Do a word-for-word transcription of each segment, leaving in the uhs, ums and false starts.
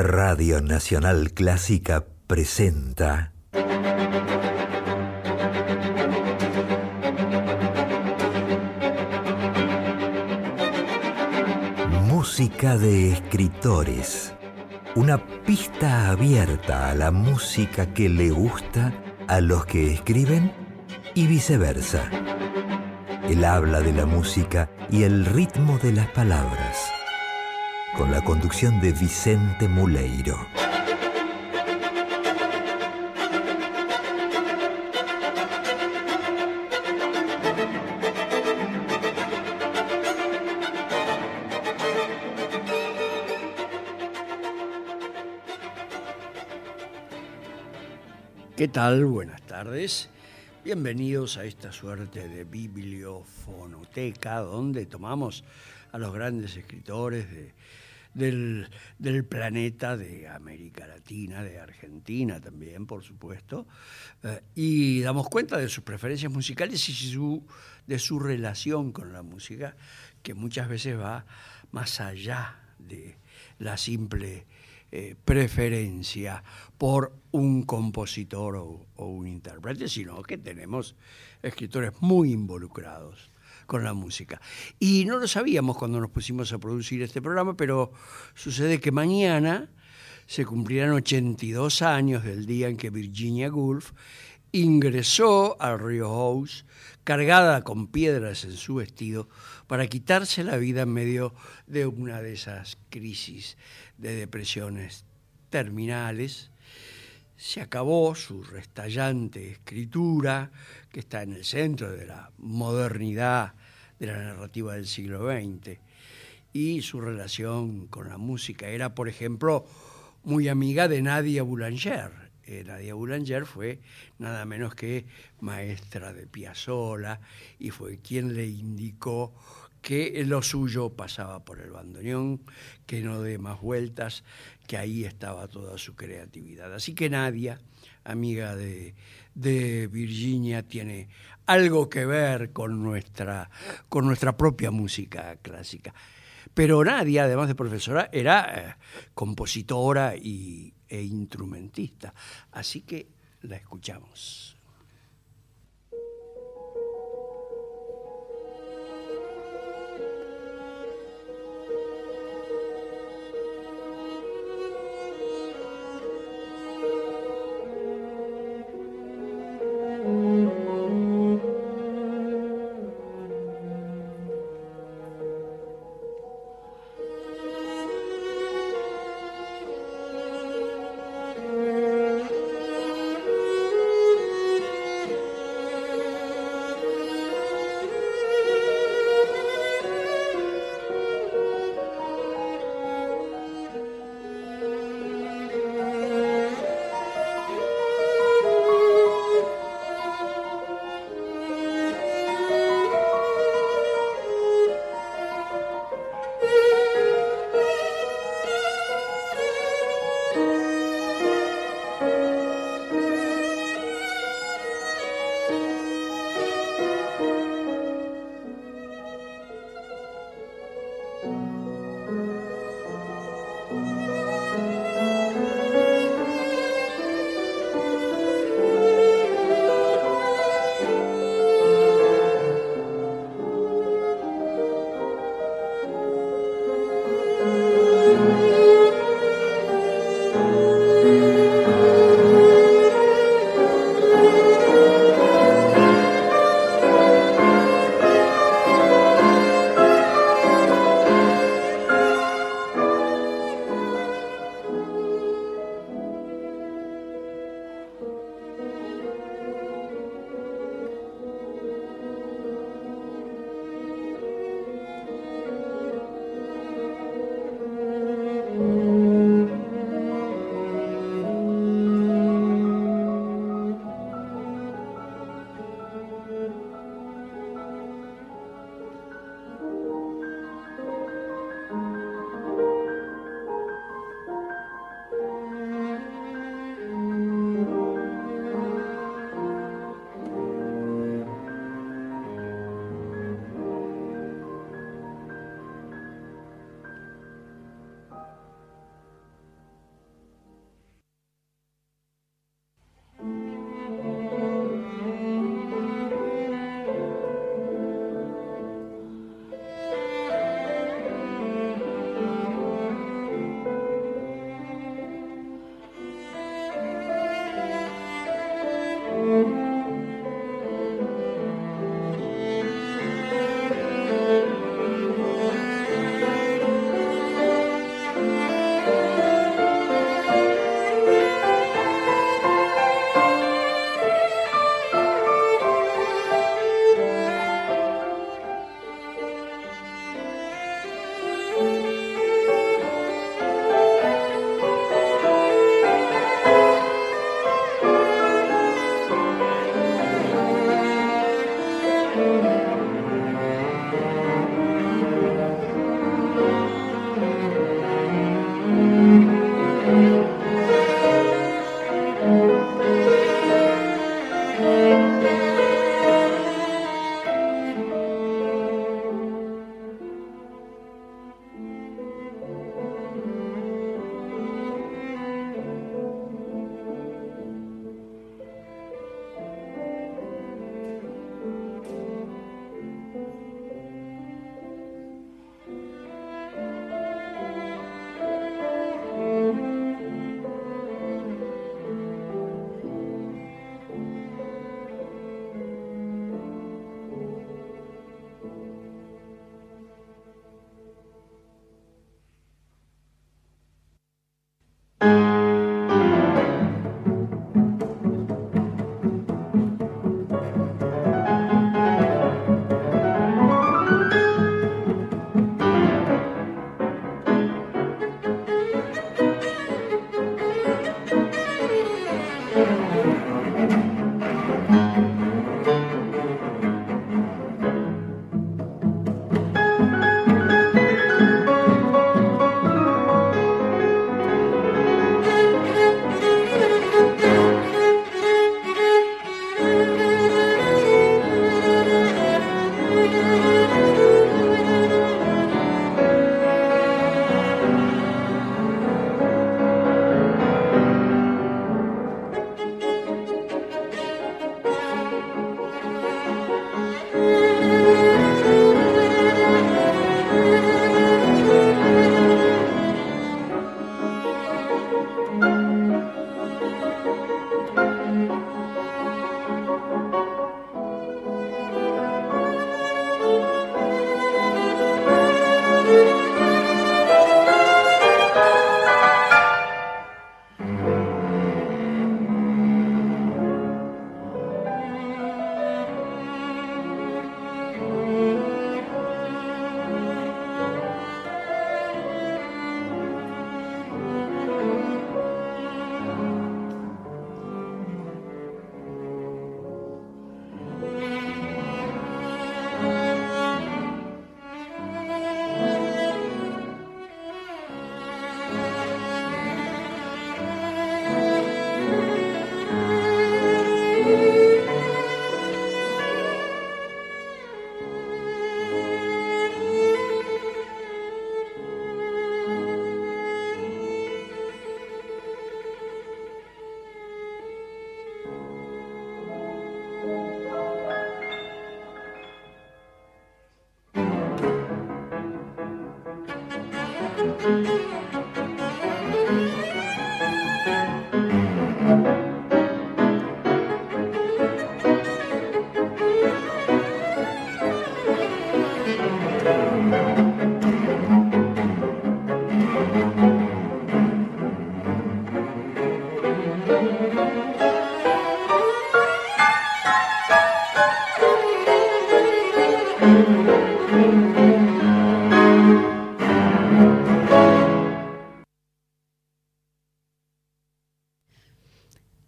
Radio Nacional Clásica presenta Música de escritores. Una pista abierta a la música que le gusta a los que escriben y viceversa. El habla de la música y el ritmo de las palabras. Con la conducción de Vicente Muleiro. ¿Qué tal? Buenas tardes. Bienvenidos a esta suerte de bibliofonoteca donde tomamos a los grandes escritores de, del, del planeta, de América Latina, de Argentina también, por supuesto, eh, y damos cuenta de sus preferencias musicales y su, de su relación con la música, que muchas veces va más allá de la simple Eh, preferencia por un compositor o, o un intérprete, sino que tenemos escritores muy involucrados con la música. Y no lo sabíamos cuando nos pusimos a producir este programa, pero sucede que mañana se cumplirán ochenta y dos años del día en que Virginia Woolf ingresó al Rio House cargada con piedras en su vestido para quitarse la vida en medio de una de esas crisis de depresiones terminales. Se acabó su restallante escritura, que está en el centro de la modernidad de la narrativa del siglo veinte, y su relación con la música era, por ejemplo, muy amiga de Nadia Boulanger. Eh, Nadia Boulanger fue nada menos que maestra de Piazzolla y fue quien le indicó que lo suyo pasaba por el bandoneón, que no dé más vueltas, que ahí estaba toda su creatividad. Así que Nadia, amiga de, de Virginia, tiene algo que ver con nuestra, con nuestra propia música clásica. Pero Nadia, además de profesora, era eh, compositora y, e instrumentista. Así que la escuchamos.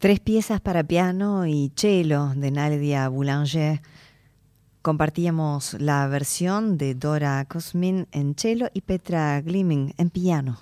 Tres piezas para piano y cello de Nadia Boulanger. Compartíamos la versión de Dora Cosmin en cello y Petra Glimming en piano.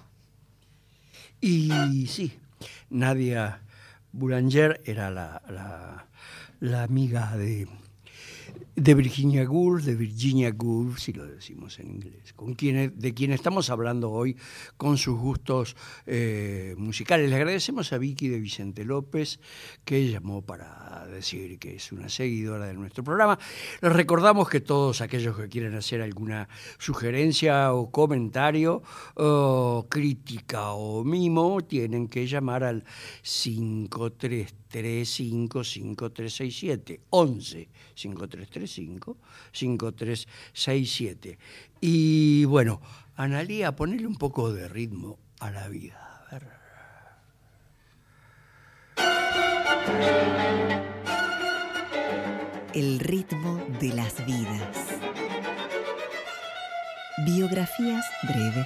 Y sí, Nadia Boulanger era la, la, la amiga de, de Virginia Woolf, de Virginia Woolf, si lo decimos en inglés, con quien, de quien estamos hablando hoy con sus gustos eh, musicales. Le agradecemos a Vicky de Vicente López, que llamó para decir que es una seguidora de nuestro programa. Les recordamos que todos aquellos que quieren hacer alguna sugerencia o comentario, o crítica o mimo, tienen que llamar al cinco tres tres cinco cinco tres seis siete, once cinco tres tres cinco cinco tres seis siete. Y bueno, Analía, ponele un poco de ritmo a la vida. A ver. El ritmo de las vidas. Biografías breves.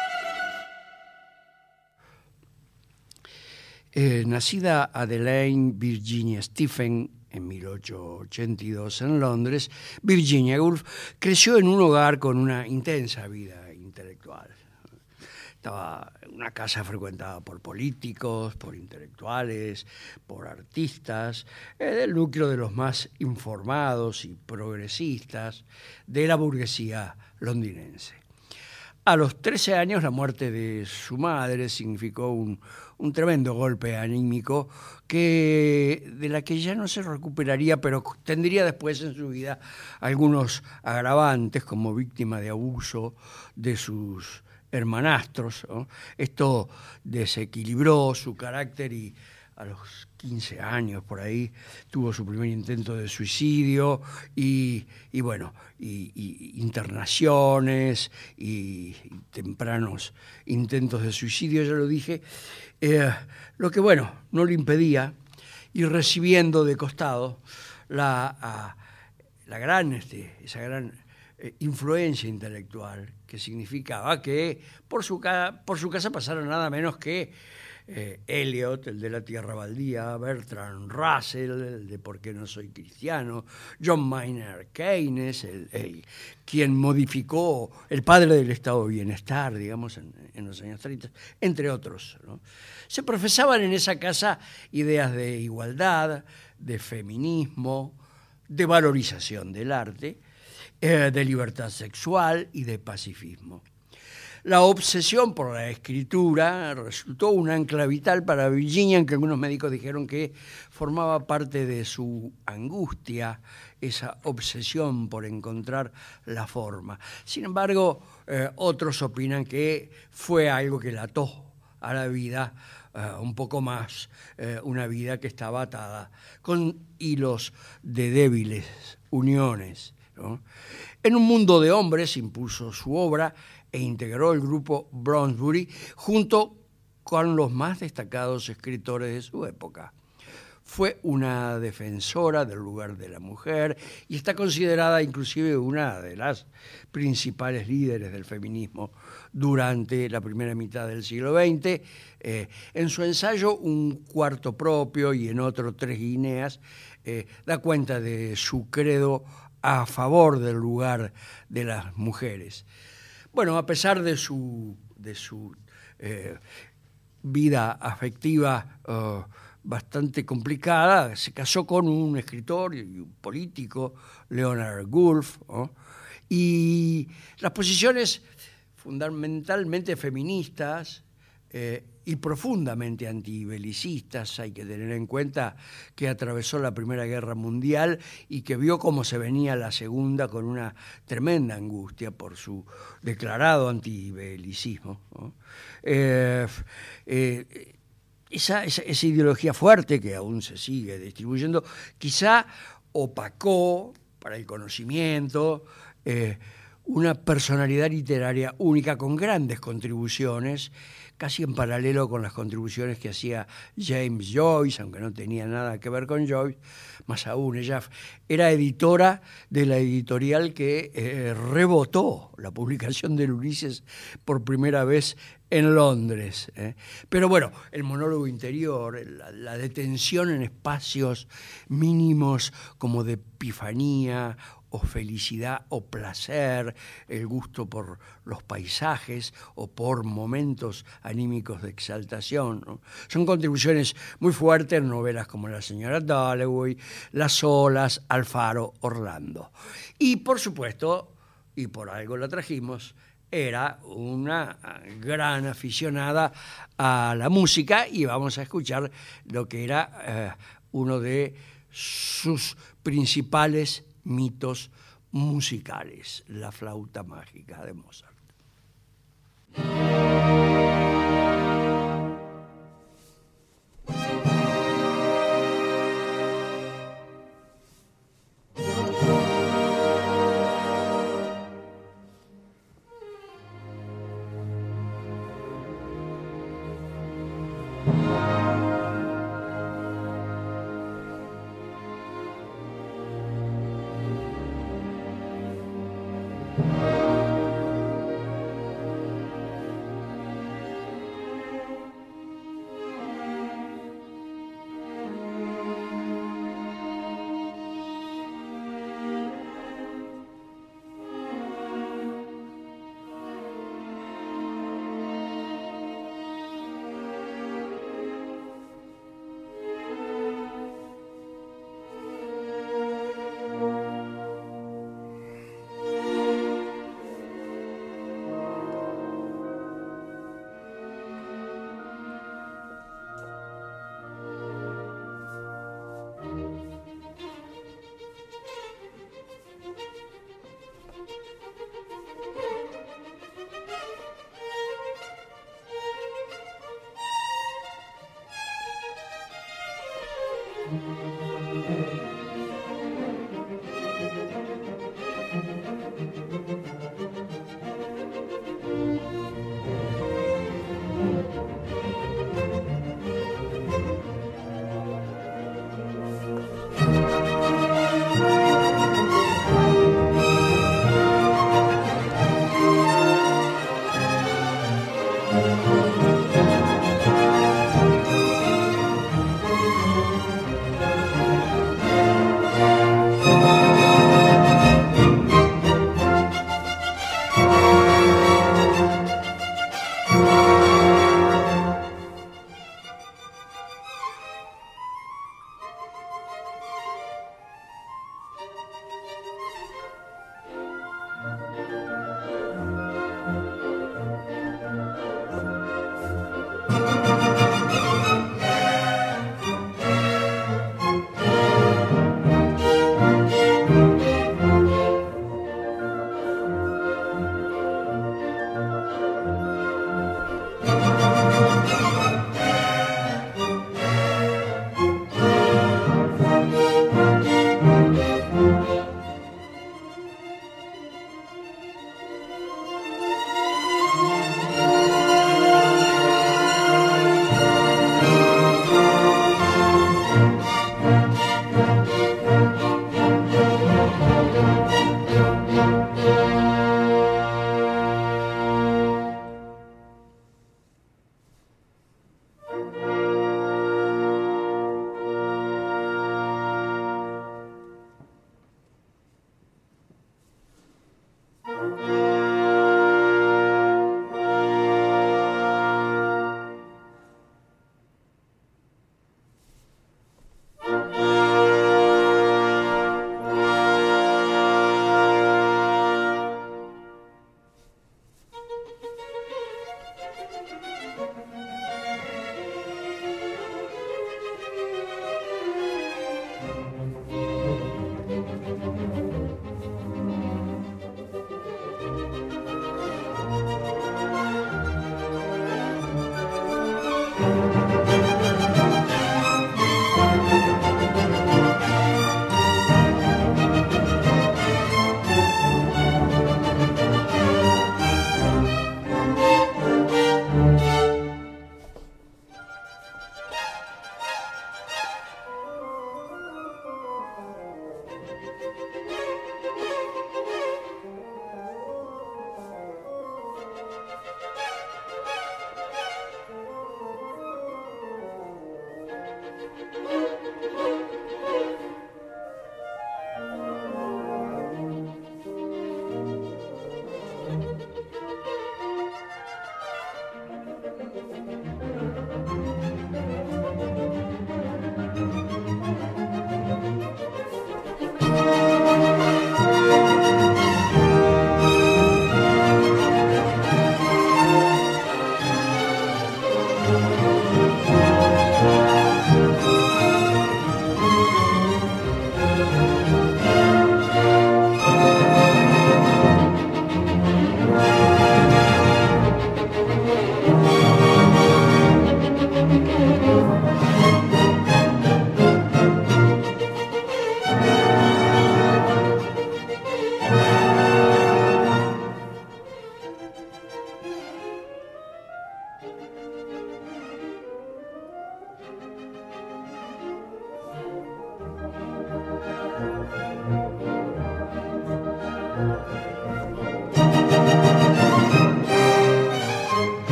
Eh, nacida Adelaide Virginia Stephen en mil ochocientos ochenta y dos en Londres, Virginia Woolf creció en un hogar con una intensa vida intelectual. Estaba en una casa frecuentada por políticos, por intelectuales, por artistas, eh, del núcleo de los más informados y progresistas de la burguesía londinense. A los trece años, la muerte de su madre significó un, un tremendo golpe anímico que, de la que ya no se recuperaría, pero tendría después en su vida algunos agravantes como víctima de abuso de sus hermanastros, ¿no? Esto desequilibró su carácter y a los quince años por ahí tuvo su primer intento de suicidio y, y bueno, y, y internaciones y, y tempranos intentos de suicidio, ya lo dije, eh, lo que bueno, no le impedía ir recibiendo de costado la, a, la gran, este, esa gran eh, influencia intelectual que significaba que por su, por su casa pasaron nada menos que Eh, Eliot, el de La Tierra Baldía, Bertrand Russell, el de ¿Por qué no soy cristiano?, John Maynard Keynes, el, el, quien modificó el padre del estado de bienestar, digamos, en, en los años treinta, entre otros, ¿no? Se profesaban en esa casa ideas de igualdad, de feminismo, de valorización del arte, eh, de libertad sexual y de pacifismo. La obsesión por la escritura resultó un ancla vital para Virginia, aunque algunos médicos dijeron que formaba parte de su angustia, esa obsesión por encontrar la forma. Sin embargo, eh, otros opinan que fue algo que la ató a la vida uh, un poco más, eh, una vida que estaba atada con hilos de débiles uniones, ¿no? En un mundo de hombres impuso su obra e integró el grupo Brownsbury junto con los más destacados escritores de su época. Fue una defensora del lugar de la mujer y está considerada inclusive una de las principales líderes del feminismo durante la primera mitad del siglo veinte. Eh, en su ensayo Un cuarto propio y en otro Tres guineas, eh, da cuenta de su credo a favor del lugar de las mujeres. Bueno, a pesar de su, de su eh, vida afectiva uh, bastante complicada, se casó con un escritor y un político, Leonard Woolf, ¿no? Y las posiciones fundamentalmente feministas eh, y profundamente antibelicistas, hay que tener en cuenta que atravesó la Primera Guerra Mundial y que vio cómo se venía la Segunda con una tremenda angustia por su declarado antibelicismo, ¿no? Eh, eh, esa, esa, esa ideología fuerte que aún se sigue distribuyendo, quizá opacó para el conocimiento eh, una personalidad literaria única con grandes contribuciones, casi en paralelo con las contribuciones que hacía James Joyce, aunque no tenía nada que ver con Joyce. Más aún, ella era editora de la editorial que eh, rebotó la publicación del Ulises por primera vez en Londres. ¿eh? Pero bueno, el monólogo interior, la, la detención en espacios mínimos como de epifanía o felicidad o placer, el gusto por los paisajes o por momentos anímicos de exaltación, ¿no? Son contribuciones muy fuertes en novelas como La señora Dalloway, Las olas, Alfaro, Orlando. Y por supuesto, y por algo la trajimos, era una gran aficionada a la música y vamos a escuchar lo que era eh, uno de sus principales mitos musicales, la flauta mágica de Mozart.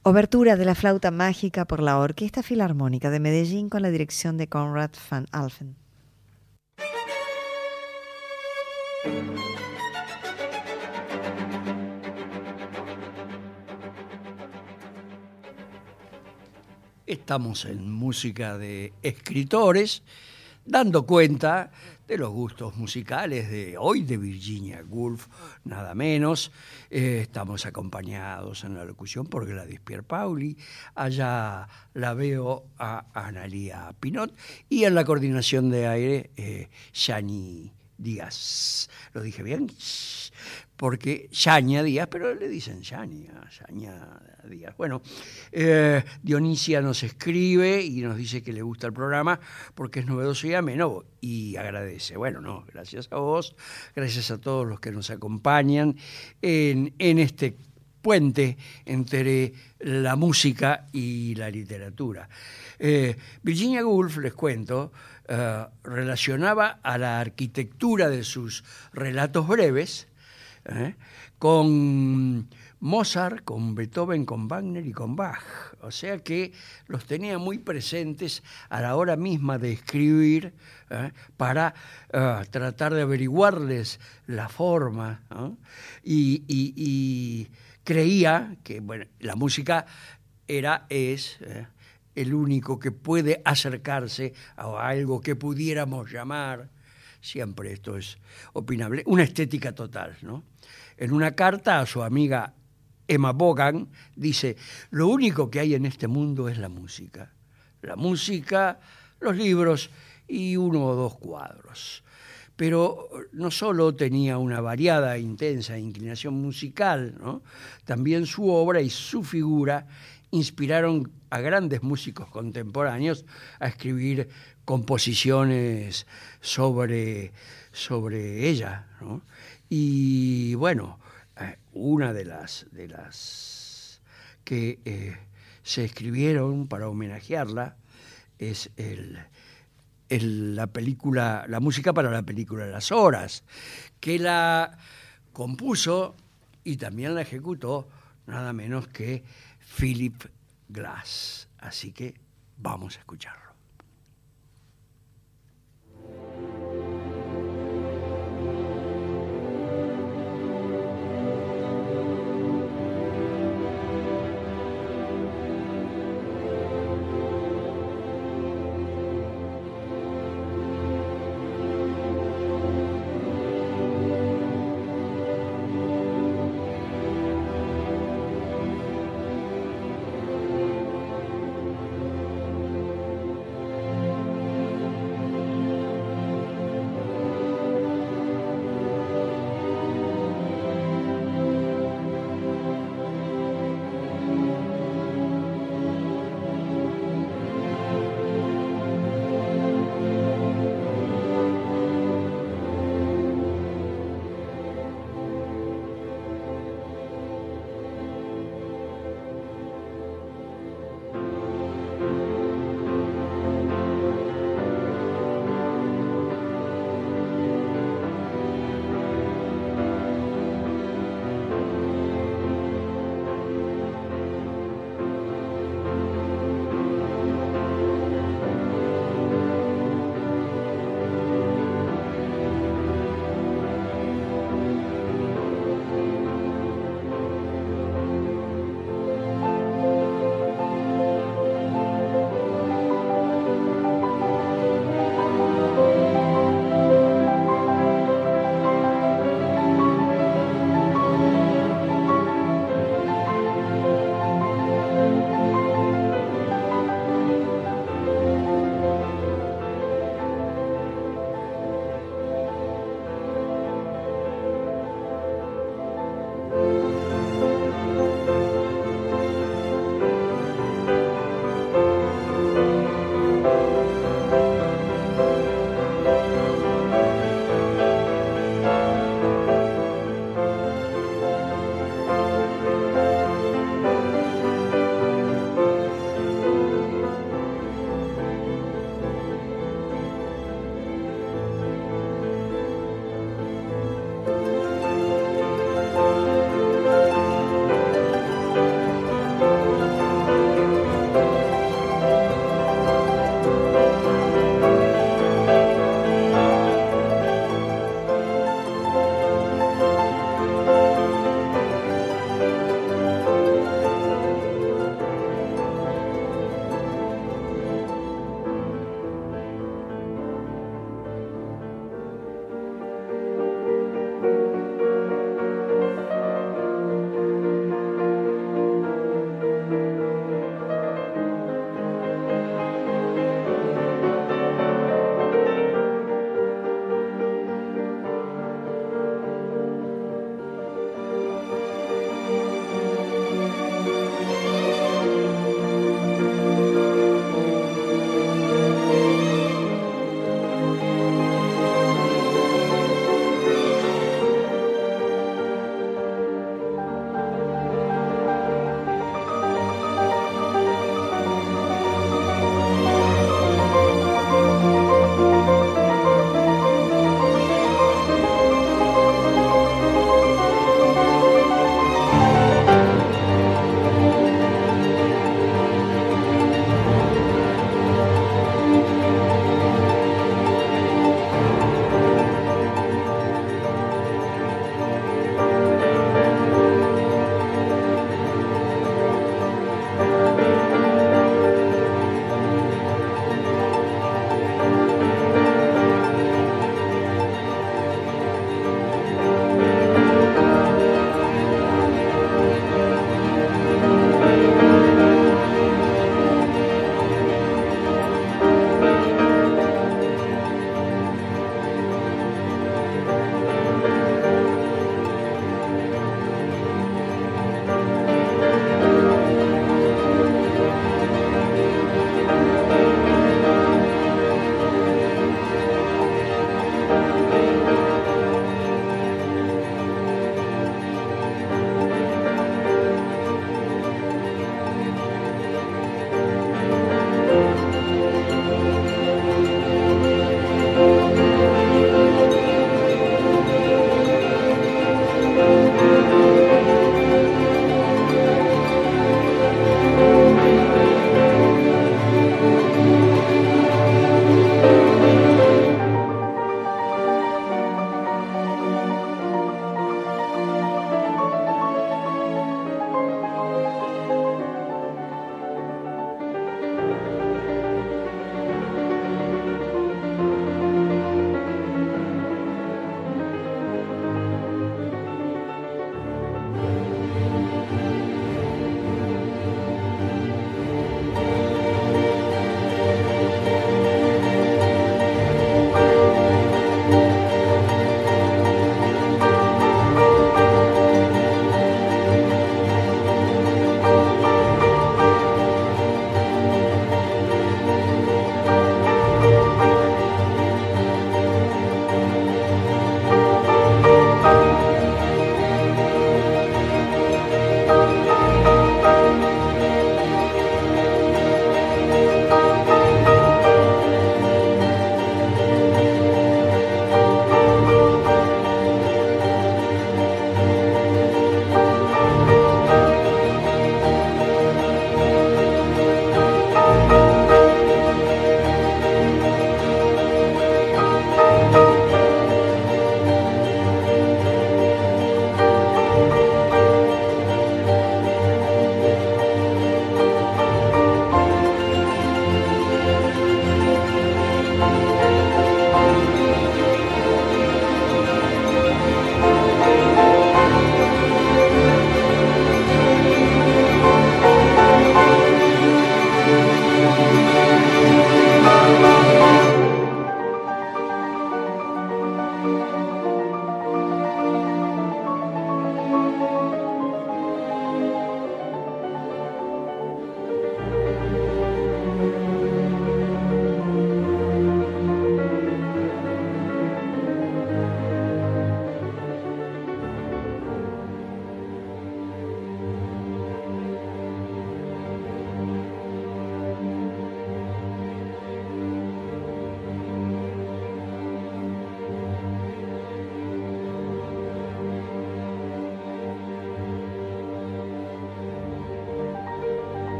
Obertura de la flauta mágica por la Orquesta Filarmónica de Medellín con la dirección de Conrad van Alphen. Estamos en Música de Escritores, dando cuenta de los gustos musicales de hoy de Virginia Woolf, nada menos. Eh, estamos acompañados en la locución por Gladys Pierpaoli, allá la veo a Analía Pinot y en la coordinación de aire, eh, Yani Díaz. ¿Lo dije bien? Porque Yaña Díaz, pero le dicen Yaña, Yaña Díaz. Bueno, eh, Dionisia nos escribe y nos dice que le gusta el programa porque es novedoso y ameno y agradece. Bueno, no, gracias a vos, gracias a todos los que nos acompañan en, en este puente entre la música y la literatura. Eh, Virginia Woolf, les cuento, eh, relacionaba a la arquitectura de sus relatos breves ¿Eh? con Mozart, con Beethoven, con Wagner y con Bach. O sea que los tenía muy presentes a la hora misma de escribir ¿eh? para uh, tratar de averiguarles la forma. ¿no? Y, y, y creía que bueno, la música era, es... ¿eh? el único que puede acercarse a algo que pudiéramos llamar, siempre esto es opinable, una estética total, ¿no? En una carta a su amiga Emma Vaughan dice: lo único que hay en este mundo es la música. La música, los libros y uno o dos cuadros. Pero no solo tenía una variada e intensa inclinación musical, ¿no? También su obra y su figura inspiraron a grandes músicos contemporáneos a escribir composiciones sobre, sobre ella, ¿no? Y bueno, una de las, de las que eh, se escribieron para homenajearla es el, el, la película, la música para la película Las Horas, que la compuso y también la ejecutó nada menos que Philip Glass. Así que vamos a escucharlo.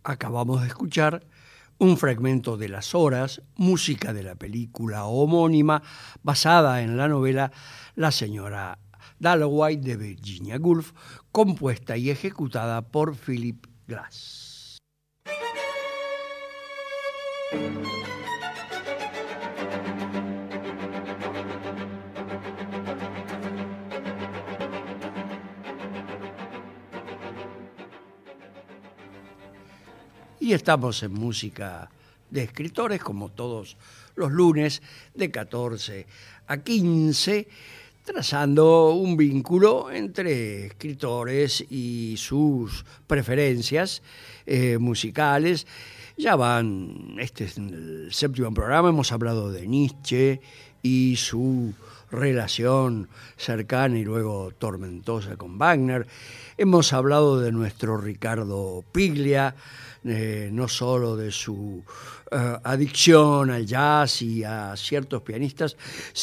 Acabamos de escuchar un fragmento de Las Horas, música de la película homónima basada en la novela La señora Dalloway de Virginia Woolf, compuesta y ejecutada por Philip Glass. Y estamos en Música de Escritores, como todos los lunes, de catorce a quince, trazando un vínculo entre escritores y sus preferencias eh, musicales. Ya van, este es el séptimo programa, hemos hablado de Nietzsche y su relación cercana y luego tormentosa con Wagner. Hemos hablado de nuestro Ricardo Piglia, eh, no solo de su uh, adicción al jazz y a ciertos pianistas,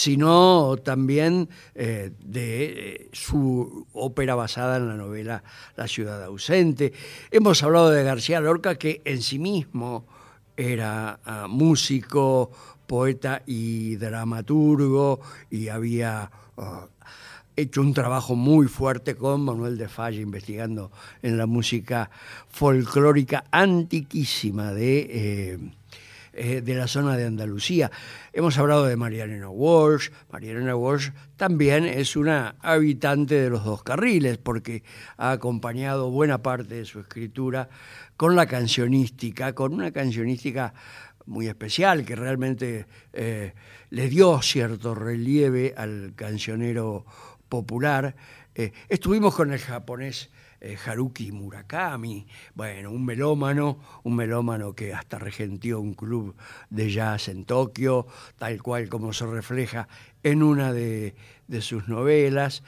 sino también eh, de eh, su ópera basada en la novela La ciudad ausente. Hemos hablado de García Lorca, que en sí mismo era uh, músico, poeta y dramaturgo, y había uh, hecho un trabajo muy fuerte con Manuel de Falla investigando en la música folclórica antiquísima de, eh, eh, de la zona de Andalucía. Hemos hablado de María Elena Walsh. María Elena Walsh también es una habitante de los dos carriles, porque ha acompañado buena parte de su escritura con la cancionística, con una cancionística muy especial que realmente eh, le dio cierto relieve al cancionero popular. Eh, estuvimos con el japonés eh, Haruki Murakami, bueno, un melómano, un melómano que hasta regentió un club de jazz en Tokio, tal cual como se refleja en una de, de sus novelas,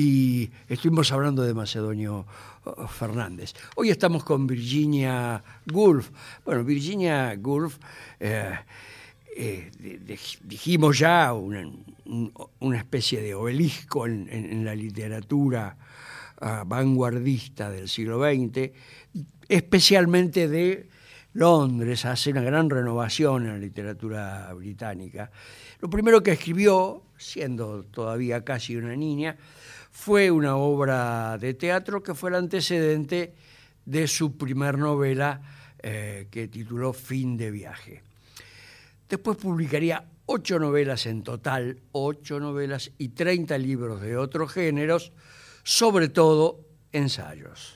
y estuvimos hablando de Macedonio Fernández. Hoy estamos con Virginia Woolf. Bueno, Virginia Woolf, eh, eh, de, de, dijimos ya, una, una especie de obelisco en, en, en la literatura uh, vanguardista del siglo veinte, especialmente de Londres. Hace una gran renovación en la literatura británica. Lo primero que escribió, siendo todavía casi una niña, fue una obra de teatro que fue el antecedente de su primer novela, eh, que tituló Fin de viaje. Después publicaría ocho novelas en total, ocho novelas y treinta libros de otros géneros, sobre todo ensayos.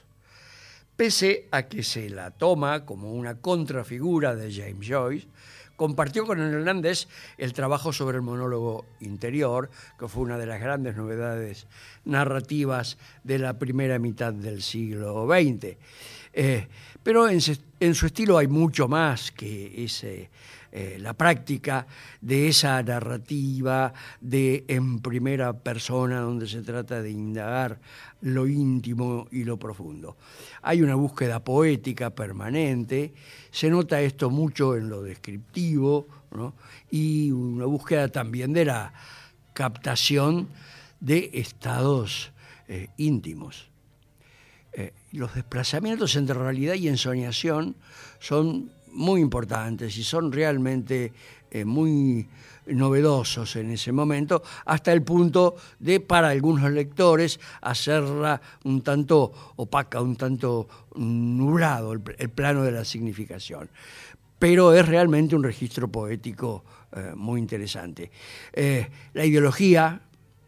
Pese a que se la toma como una contrafigura de James Joyce, compartió con el Hernández el trabajo sobre el monólogo interior, que fue una de las grandes novedades narrativas de la primera mitad del siglo veinte. Eh, pero en, en su estilo hay mucho más que ese, eh, la práctica de esa narrativa de en primera persona, donde se trata de indagar lo íntimo y lo profundo. Hay una búsqueda poética permanente, se nota esto mucho en lo descriptivo, ¿no? Y una búsqueda también de la captación de estados eh, íntimos. Eh, los desplazamientos entre realidad y ensoñación son muy importantes y son realmente eh, muy novedosos en ese momento, hasta el punto de, para algunos lectores, hacerla un tanto opaca, un tanto nublado el, el plano de la significación. Pero es realmente un registro poético eh, muy interesante. Eh, la ideología,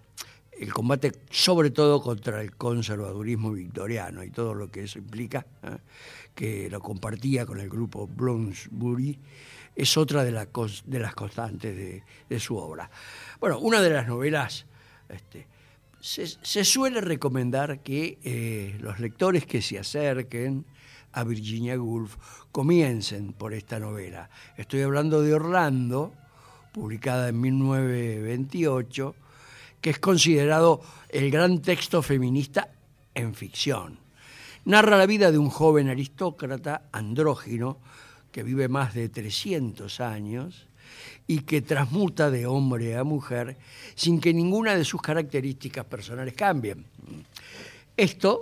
el combate sobre todo contra el conservadurismo victoriano y todo lo que eso implica, ¿eh? que lo compartía con el grupo Bloomsbury, es otra de, la, de las constantes de, de su obra. Bueno, una de las novelas, este, se, se suele recomendar que eh, los lectores que se acerquen a Virginia Woolf comiencen por esta novela. Estoy hablando de Orlando, publicada en mil novecientos veintiocho, que es considerado el gran texto feminista en ficción. Narra la vida de un joven aristócrata andrógino que vive más de trescientos años y que transmuta de hombre a mujer sin que ninguna de sus características personales cambien. Esto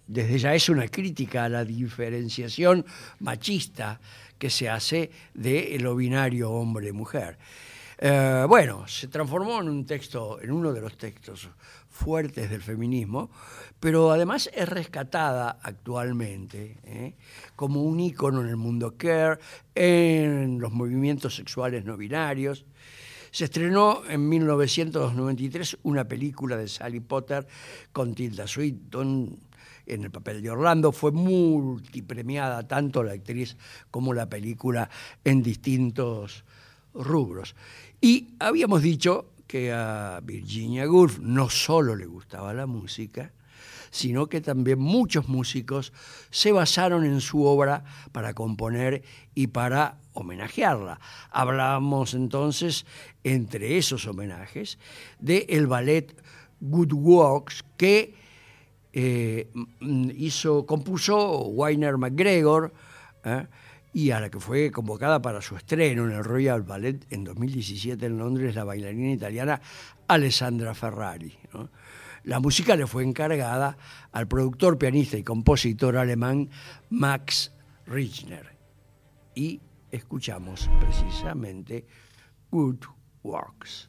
desde ya es una crítica a la diferenciación machista que se hace de lo binario hombre-mujer. Eh, bueno, se transformó en un texto, en uno de los textos fuertes del feminismo, pero además es rescatada actualmente ¿eh? como un ícono en el mundo queer, en los movimientos sexuales no binarios. Se estrenó en mil novecientos noventa y tres una película de Sally Potter con Tilda Swinton en el papel de Orlando. Fue multipremiada tanto la actriz como la película en distintos rubros. Y habíamos dicho que a Virginia Woolf no solo le gustaba la música, sino que también muchos músicos se basaron en su obra para componer y para homenajearla. Hablábamos entonces, entre esos homenajes, del ballet Good Works que eh, hizo, compuso Wyner McGregor, ¿eh? y a la que fue convocada para su estreno en el Royal Ballet en dos mil diecisiete en Londres la bailarina italiana Alessandra Ferrari, ¿no? La música le fue encargada al productor, pianista y compositor alemán Max Richter. Y escuchamos precisamente Good Works.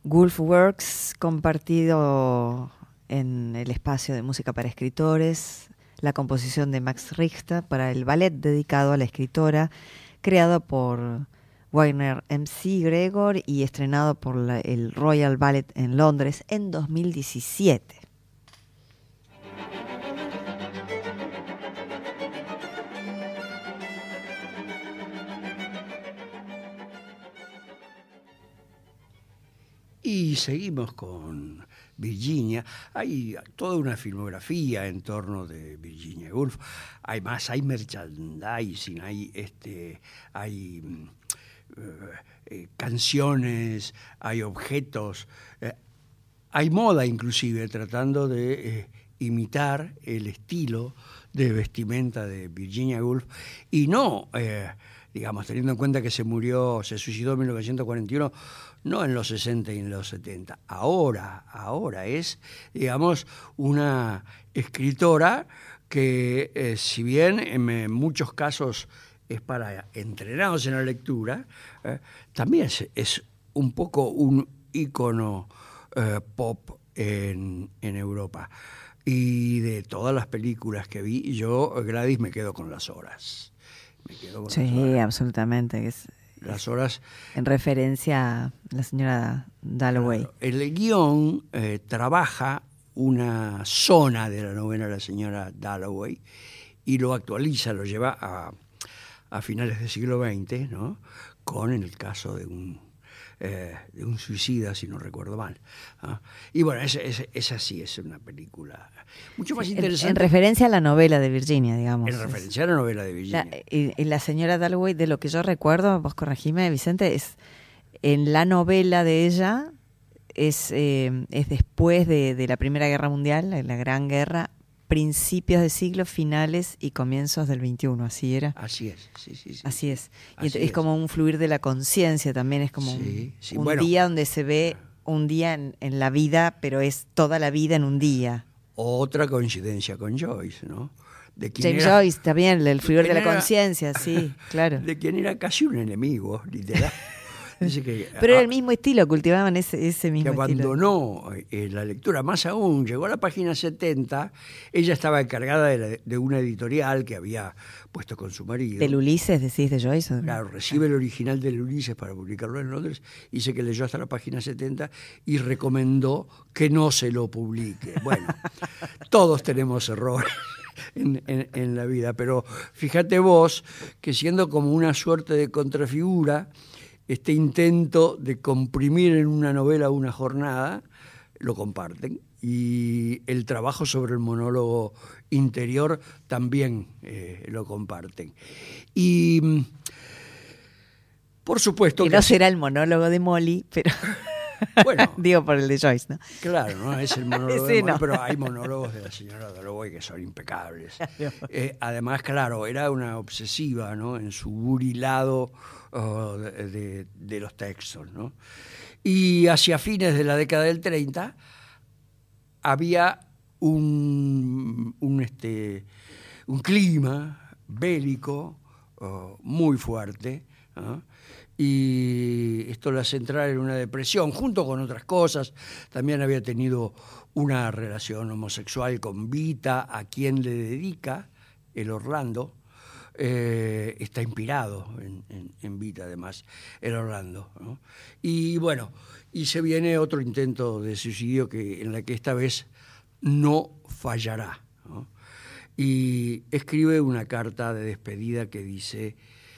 Gulf Works, compartido en el espacio de música para escritores, la composición de Max Richter para el ballet dedicado a la escritora, creado por Wagner M C Gregor y estrenado por la, el Royal Ballet en Londres en dos mil diecisiete. Y seguimos con Virginia. Hay toda una filmografía en torno de Virginia Woolf. Hay más, hay merchandising, hay, este, hay uh, eh, canciones, hay objetos, eh, hay moda inclusive, tratando de eh, imitar el estilo de vestimenta de Virginia Woolf y no... Eh, digamos, teniendo en cuenta que se murió, se suicidó en mil novecientos cuarenta y uno, no en los sesenta y en los setenta. Ahora, ahora es, digamos, una escritora que, eh, si bien en, en muchos casos es para entrenados en la lectura, eh, también es, es un poco un ícono eh, pop en, en Europa. Y de todas las películas que vi, yo, Gladys, me quedo con Las Horas. Me quedo con Sí, las horas. absolutamente. Es, Las Horas. En referencia a la señora Dalloway. Claro, el guión eh, trabaja una zona de la novela de la señora Dalloway y lo actualiza, lo lleva a, a finales del siglo veinte, ¿no? Con el caso de un, eh, de un suicida, si no recuerdo mal. ¿Ah? Y bueno, esa es, es así, es una película mucho más Sí, interesante. En, en referencia a la novela de Virginia, digamos. En referencia a la novela de Virginia. La, y, y la señora Dalloway, de lo que yo recuerdo, vos corregime, Vicente, es en la novela de ella, es, eh, es después de, de la Primera Guerra Mundial, la Gran Guerra, principios de siglo, finales y comienzos del veintiuno, así era. Así es, sí, sí, sí. Así es. Y Así es, es como un fluir de la conciencia también, es como sí, un, sí, un bueno, día donde se ve un día en, en la vida, pero es toda la vida en un día. Otra coincidencia con Joyce, ¿no? De quien James era, Joyce también, el fluir de, de la era, conciencia, sí, claro. De quien era casi un enemigo, literal. Dice que, Pero era el mismo estilo, cultivaban ese, ese mismo que estilo. abandonó eh, la lectura. Más aún, llegó a la página setenta, ella estaba encargada de, la, de una editorial que había puesto con su marido. ¿Del Ulises, decís, de Joyce? Claro, recibe el original del Ulises para publicarlo en Londres, dice que leyó hasta la página setenta y recomendó que no se lo publique. Bueno, todos tenemos errores en, en, en la vida, pero fíjate vos que siendo como una suerte de contrafigura, este intento de comprimir en una novela una jornada, lo comparten. Y el trabajo sobre el monólogo interior también eh, lo comparten. Y por supuesto que... que... no será el monólogo de Molly, pero... Bueno, digo por el de Joyce, ¿no? Claro, no es el monólogo sí, de Molly, no. pero hay monólogos de la señora Dalloway que son impecables. Eh, además, claro, era una obsesiva, ¿no? En su burilado uh, de, de, de los textos, ¿no? Y hacia fines de la década del treinta había un, un, este, un clima bélico uh, muy fuerte, ¿no? Y esto la hace entrar en una depresión, junto con otras cosas. También había tenido una relación homosexual con Vita, a quien le dedica el Orlando. Eh, está inspirado en, en, en Vita, además, el Orlando, ¿no? Y bueno, y se viene otro intento de suicidio que, en la que esta vez no fallará, ¿no? Y escribe una carta de despedida que dice: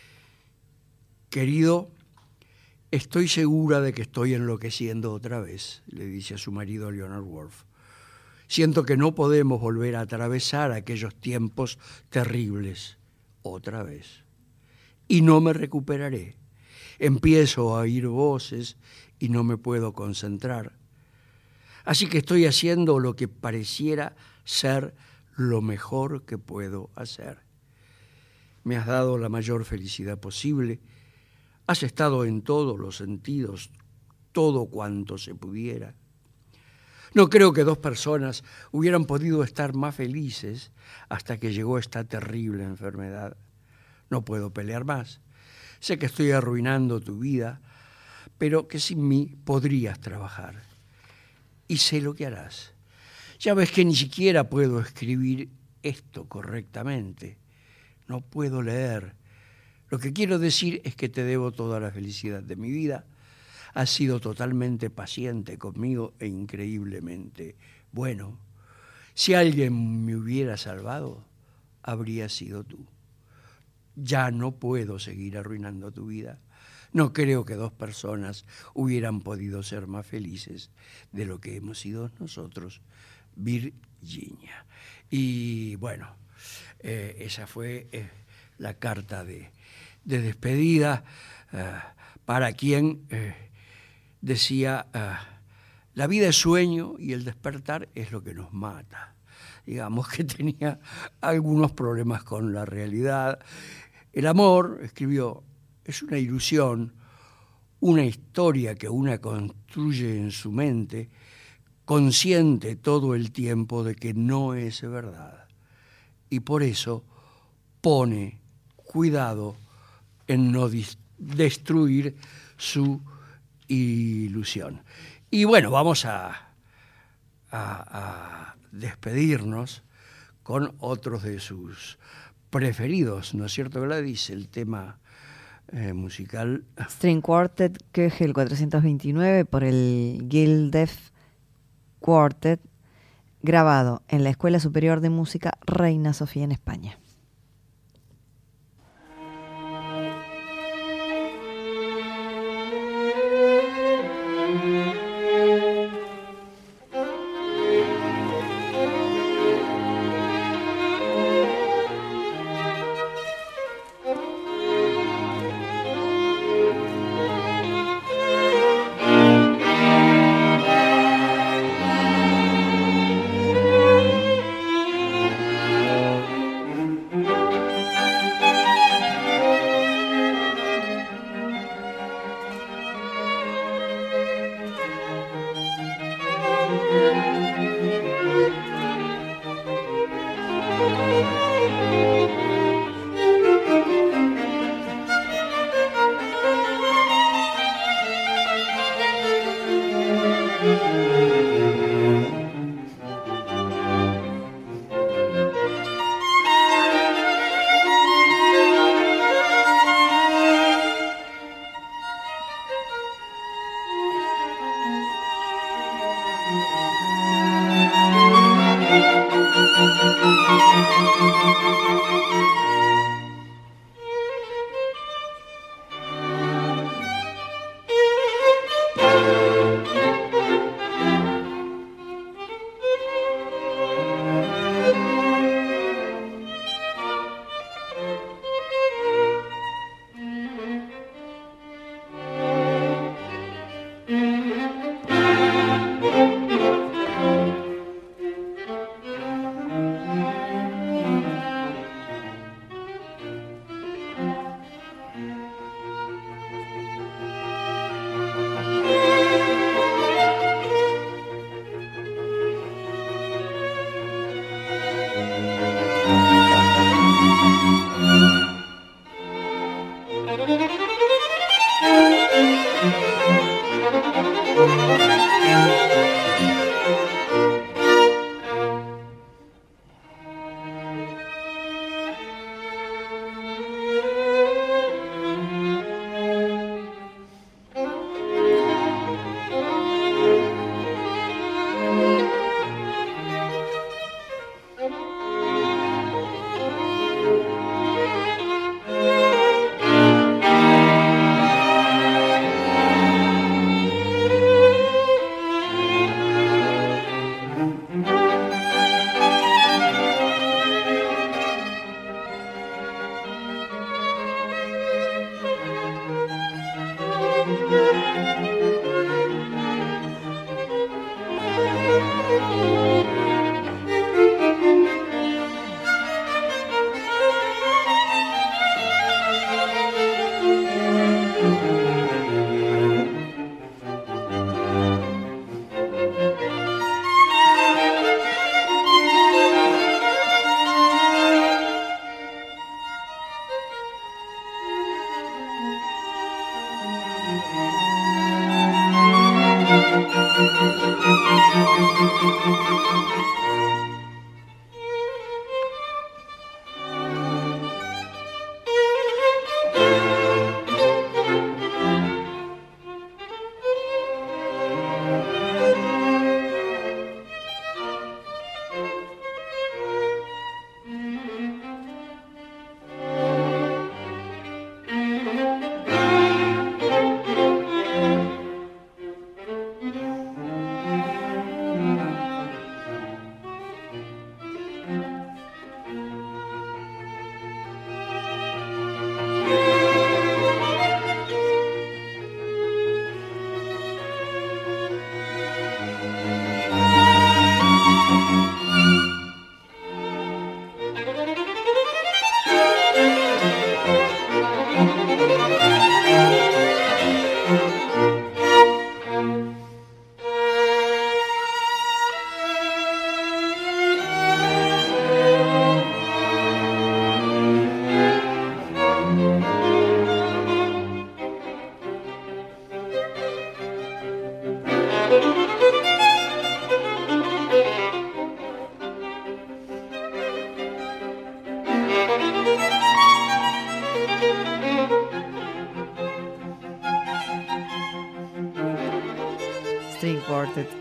querido, estoy segura de que estoy enloqueciendo otra vez, le dice a su marido Leonard Woolf. Siento que no podemos volver a atravesar aquellos tiempos terribles otra vez. Y no me recuperaré. Empiezo a oír voces y no me puedo concentrar. Así que estoy haciendo lo que pareciera ser lo mejor que puedo hacer. Me has dado la mayor felicidad posible. Has estado en todos los sentidos, todo cuanto se pudiera. No creo que dos personas hubieran podido estar más felices hasta que llegó esta terrible enfermedad. No puedo pelear más. Sé que estoy arruinando tu vida, pero que sin mí podrías trabajar. Y sé lo que harás. Ya ves que ni siquiera puedo escribir esto correctamente. No puedo leer. Lo que quiero decir es que te debo toda la felicidad de mi vida. Has sido totalmente paciente conmigo e increíblemente bueno. Si alguien me hubiera salvado, habría sido tú. Ya no puedo seguir arruinando tu vida. No creo que dos personas hubieran podido ser más felices de lo que hemos sido nosotros. Virginia. Y bueno, eh, esa fue eh, la carta de, de despedida eh, para quien eh, decía, eh, la vida es sueño y el despertar es lo que nos mata. Digamos que tenía algunos problemas con la realidad. El amor, escribió, es una ilusión, una historia que una construye en su mente, consciente todo el tiempo de que no es verdad. Y por eso pone cuidado en no destruir su ilusión. Y bueno, vamos a, a, a despedirnos con otros de sus preferidos, ¿no es cierto, Gladys? El tema eh, musical. String Quartet, Köchel cuatrocientos veintinueve, por el Gildef Quartet, grabado en la Escuela Superior de Música Reina Sofía en España.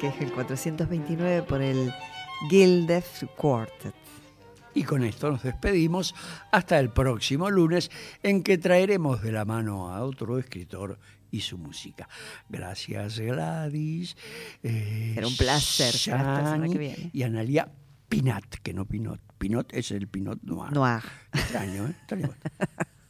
que es el cuatrocientos veintinueve por el Gildef Quartet. Y con esto nos despedimos hasta el próximo lunes, en que traeremos de la mano a otro escritor y su música. Gracias, Gladys. Eh, Será un placer. Será hasta la semana que viene. Y Analia Pinat, que no Pinot. Pinot es el Pinot Noir. Noir. Extraño, ¿eh? Extraño.